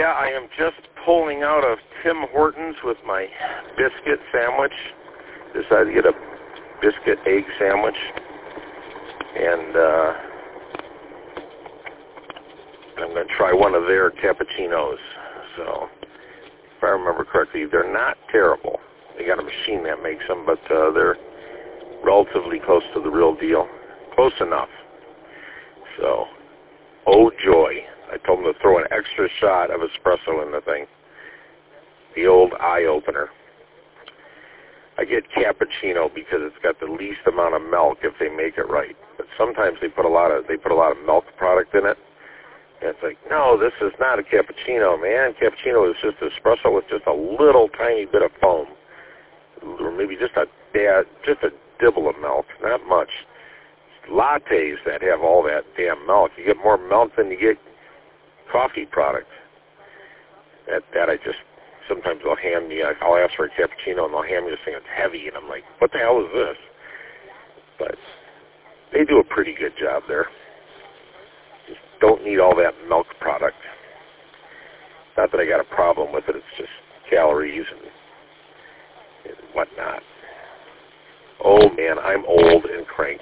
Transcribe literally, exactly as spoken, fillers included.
Yeah, I am just pulling out of Tim Hortons with my biscuit sandwich. Decided to get a biscuit egg sandwich. And uh, I'm going to try one of their cappuccinos. So, if I remember correctly, they're not terrible. They got a machine that makes them, but uh, they're relatively close to the real deal. Close enough. So, oh joy. I told them to throw an extra shot of espresso in the thing. The old eye-opener. I get cappuccino because it's got the least amount of milk if they make it right. But sometimes they put a lot of they put a lot of milk product in it. And it's like, no, this is not a cappuccino, man. Cappuccino is just espresso with just a little tiny bit of foam. Or maybe just a dab, just a dibble of milk, not much. Lattes that have all that damn milk. You get more milk than you get coffee product. That that I just sometimes they'll hand me. I'll ask for a cappuccino and they'll hand me this thing that's heavy, and I'm like, what the hell is this? But they do a pretty good job there. Just don't need all that milk product. Not that I got a problem with it. It's just calories and, and whatnot. Oh man, I'm old and cranky.